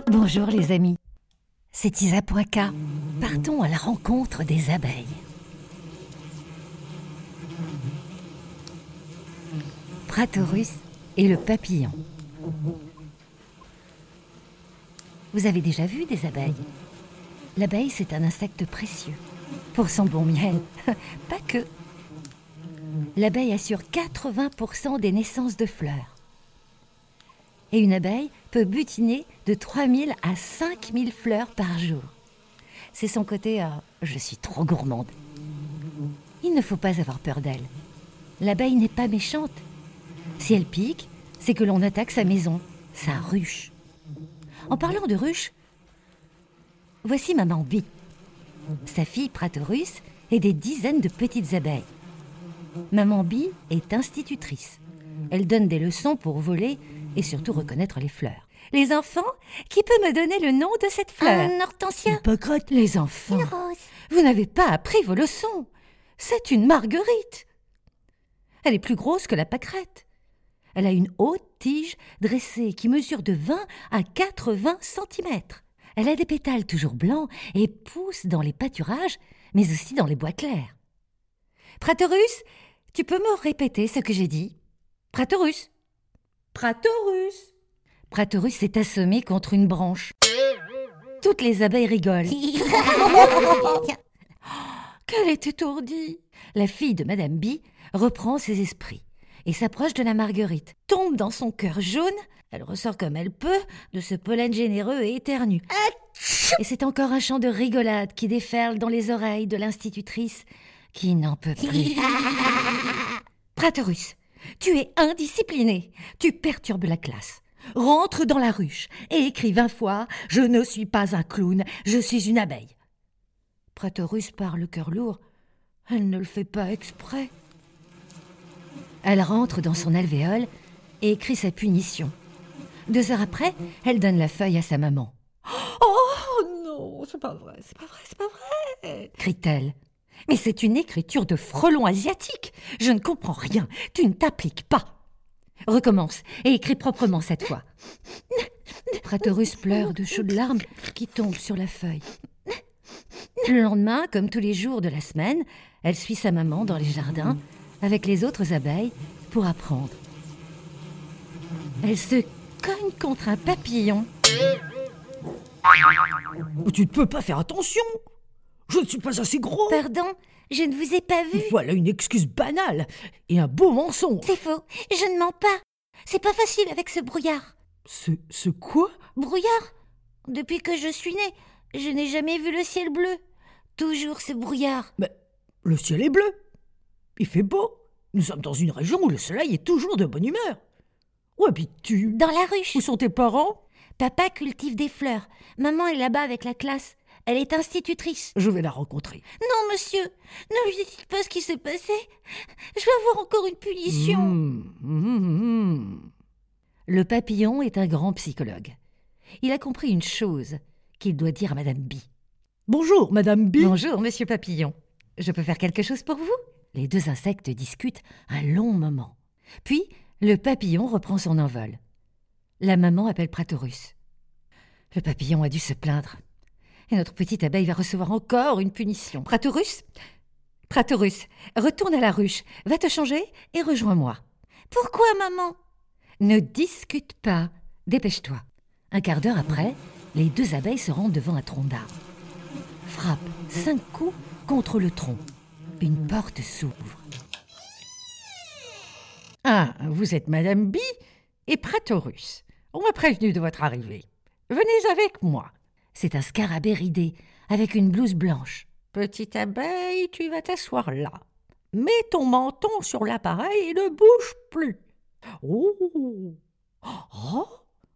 Bonjour les amis, c'est Isa.K. Partons à la rencontre des abeilles. Praetorus et le papillon. Vous avez déjà vu des abeilles? L'abeille, c'est un insecte précieux. Pour son bon miel, pas que. L'abeille assure 80% des naissances de fleurs. Et une abeille peut butiner de 3000 à 5000 fleurs par jour. C'est son côté « je suis trop gourmande ». Il ne faut pas avoir peur d'elle. L'abeille n'est pas méchante. Si elle pique, c'est que l'on attaque sa maison, sa ruche. En parlant de ruche, voici maman Bee. Sa fille Praetorus et des dizaines de petites abeilles. Maman Bee est institutrice. Elle donne des leçons pour voler et surtout reconnaître les fleurs. Les enfants, qui peut me donner le nom de cette fleur? Un hortensia. Une pocrate. Les enfants, Une rose. vous n'avez pas appris vos leçons. C'est une marguerite. Elle est plus grosse que la pâquerette. Elle a une haute tige dressée qui mesure de 20 à 80 cm. Elle a des pétales toujours blancs et pousse dans les pâturages, mais aussi dans les bois clairs. Praetorus, tu peux me répéter ce que j'ai dit? Praetorus. Praetorus. Praetorus s'est assommé contre une branche. Toutes les abeilles rigolent. Qu'elle est étourdie. La fille de Madame Bee reprend ses esprits et s'approche de la marguerite, tombe dans son cœur jaune, elle ressort comme elle peut de ce pollen généreux et éternue. Et c'est encore un chant de rigolade qui déferle dans les oreilles de l'institutrice qui n'en peut plus. Praetorus, tu es indiscipliné, tu perturbes la classe. Rentre dans la ruche et écris 20 fois « Je ne suis pas un clown, je suis une abeille ». Praetorus part le cœur lourd. Elle ne le fait pas exprès. Elle rentre dans son alvéole et écrit sa punition. 2 heures après, elle donne la feuille à sa maman. « Oh non, c'est pas vrai, c'est pas vrai, c'est pas vrai !» crie-t-elle. « Mais c'est une écriture de frelon asiatique. Je ne comprends rien, tu ne t'appliques pas. » Recommence et écris proprement cette fois. Praetorus pleure de chaudes larmes qui tombent sur la feuille. Le lendemain, comme tous les jours de la semaine, elle suit sa maman dans les jardins avec les autres abeilles pour apprendre. Elle se cogne contre un papillon. Tu ne peux pas faire attention. Je ne suis pas assez gros. Pardon, je ne vous ai pas vu. Voilà une excuse banale et un beau mensonge. C'est faux, je ne mens pas. C'est pas facile avec ce brouillard. Ce quoi? Brouillard? Depuis que je suis née, je n'ai jamais vu le ciel bleu. Toujours ce brouillard. Mais le ciel est bleu. Il fait beau. Nous sommes dans une région où le soleil est toujours de bonne humeur. Où habites-tu? Dans la ruche. Où sont tes parents? Papa cultive des fleurs. Maman est là-bas avec la classe. Elle est institutrice. Je vais la rencontrer. Non, monsieur, ne lui dites pas ce qui s'est passé. Je vais avoir encore une punition. Le papillon est un grand psychologue. Il a compris une chose qu'il doit dire à Madame Bee. Bonjour, Madame Bee. Bonjour, Monsieur Papillon. Je peux faire quelque chose pour vous? Les 2 insectes discutent un long moment. Puis, le papillon reprend son envol. La maman appelle Praetorus. Le papillon a dû se plaindre. Et notre petite abeille va recevoir encore une punition. Praetorus, retourne à la ruche, va te changer et rejoins-moi. Pourquoi, maman? Ne discute pas, dépêche-toi. Un quart d'heure après, les 2 abeilles se rendent devant un tronc d'arbre. Frappe 5 coups contre le tronc. Une porte s'ouvre. Ah, vous êtes Madame Bee et Praetorus. On m'a prévenu de votre arrivée. Venez avec moi. C'est un scarabée ridé, avec une blouse blanche. Petite abeille, tu vas t'asseoir là. Mets ton menton sur l'appareil et ne bouge plus. Oh, oh.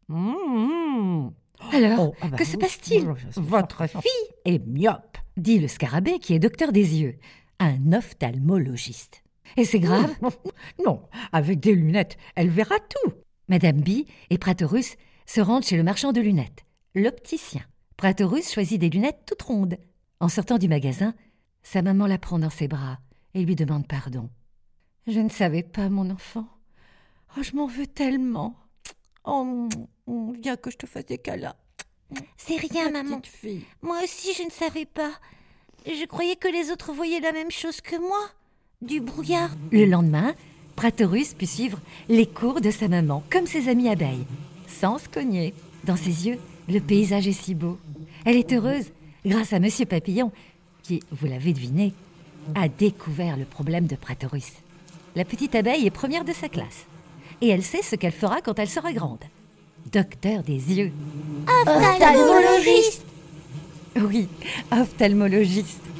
Alors, que se passe-t-il? Votre fille est myope, dit le scarabée qui est docteur des yeux, un ophtalmologiste. Et c'est grave? Non, avec des lunettes, elle verra tout. Madame Bee et Praetorus se rendent chez le marchand de lunettes, l'opticien. Praetorus choisit des lunettes toutes rondes. En sortant du magasin, sa maman la prend dans ses bras et lui demande pardon. « Je ne savais pas, mon enfant. Oh, je m'en veux tellement. Oh, viens que je te fasse des câlins. C'est rien, maman. Petite fille. Moi aussi, je ne savais pas. Je croyais que les autres voyaient la même chose que moi. Du brouillard. Le lendemain, Praetorus put suivre les cours de sa maman, comme ses amies abeilles, sans se cogner. Dans ses yeux, le paysage est si beau. Elle est heureuse grâce à Monsieur Papillon, qui, vous l'avez deviné, a découvert le problème de Praetorus. La petite abeille est première de sa classe. Et elle sait ce qu'elle fera quand elle sera grande. Docteur des yeux. Ophtalmologiste. Oui, ophtalmologiste.